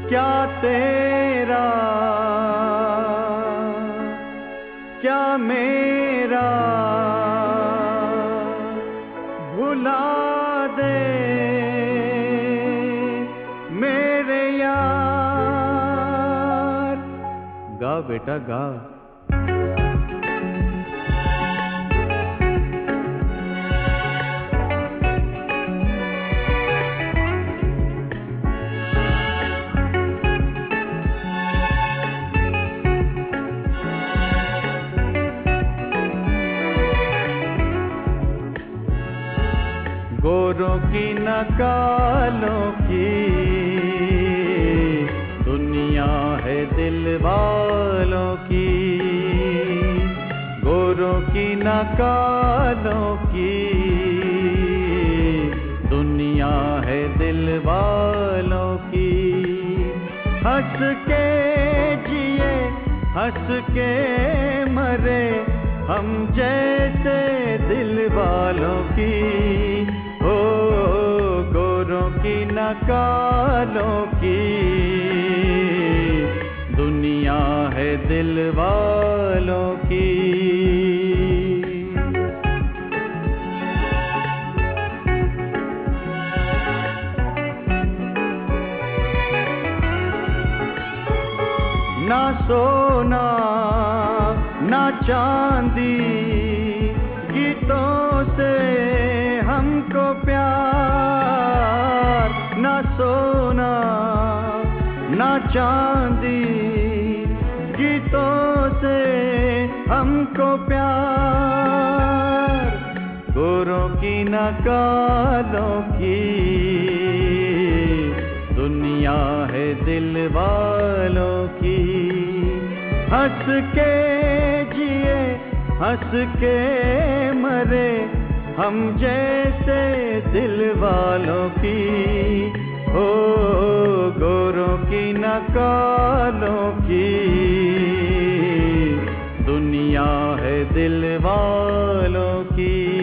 क्या तेरा क्या मेरा भुला दे मेरे यार। गा बेटा गा। गोरों की न कालों की दुनिया है दिल वालों की। गोरों की न कालों की दुनिया है दिल वालों की। हंस के जिए हंस के मरे हम जैसे दिल वालों की। हो गोरों की न कालों की दुनिया है दिल वालों की। ना सोना ना चांदी गीतों से हमको प्यार। ना सोना ना चांदी गीतों से हमको प्यार। गोरों की न कालों की दुनिया है दिल वालों की। हंस के जिए हंस के मरे हम जैसे दिल वालों की। हो गोरों की न कालों की दुनिया है दिल वालों की।